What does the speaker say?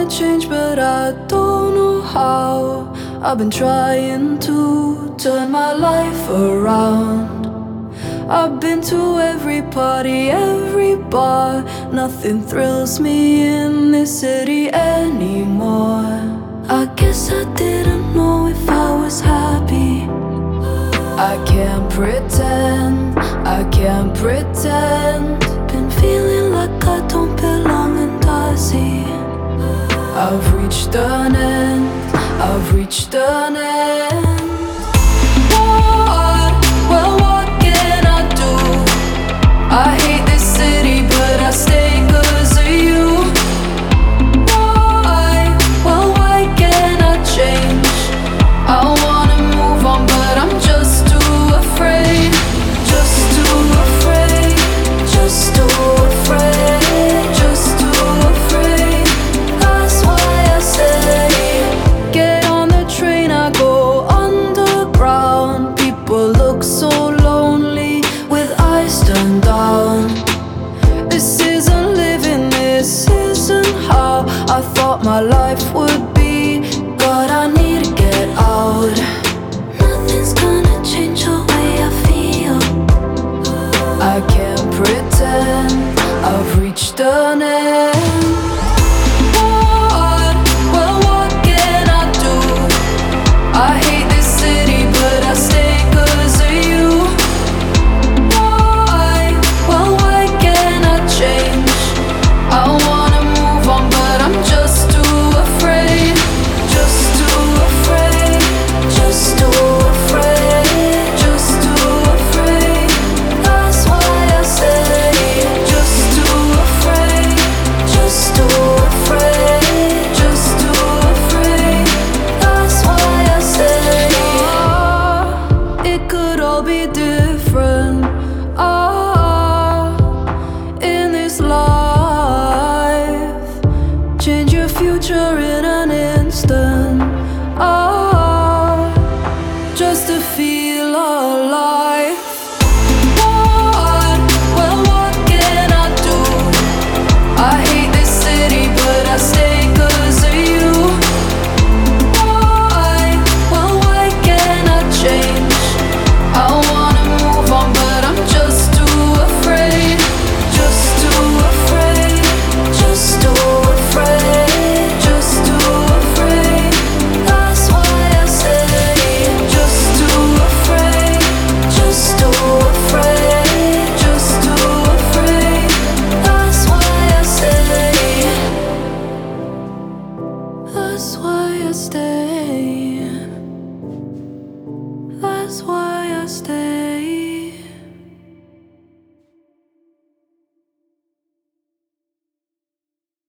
wanna change, but I don't know how. I've been trying to turn my life around. I've been to every party, every bar. Nothing thrills me in this city anymore. I guess I didn't know if I was happy. I can't pretend, I can't pretend. Been feeling like I don't belong in Darcy. I've reached an end, I've reached an end. What? Well, what can I do? I hate this city, but I stay 'cause of you. Why? Well, why can't I change? I wanna move on, but I'm just too afraid. Just too afraid. Just too afraid. Just too afraid. That's why I say, get on the train, I go underground. People look so lonely with eyes turned down. This isn't living, this isn't how I thought my life would be. God, I need to get out. Nothing's gonna change the way I feel. I can't pretend, I've reached an end. What? Well, what can I do? I hate this city, but I stay 'cause of you. Why? Well, why can't I change? I wanna move on, but I'm just too afraid. Just too afraid. Just too afraid. Just too afraid. That's why I say, just too afraid. Just too afraid. Just too afraid. That's why I say, it could all be different. In this life, change your future in an instant. Just to feel alive. What? Well, what can I do? I hate this city, but I stay 'cause of you. Why? Well, why can't I change? I wanna move on, but I'm just too afraid. Just too afraid. Just too afraid. Just too afraid. That's why I say, just too afraid. Just too afraid. Just too afraid. That's why I say, that's why I stay. That's why I stay.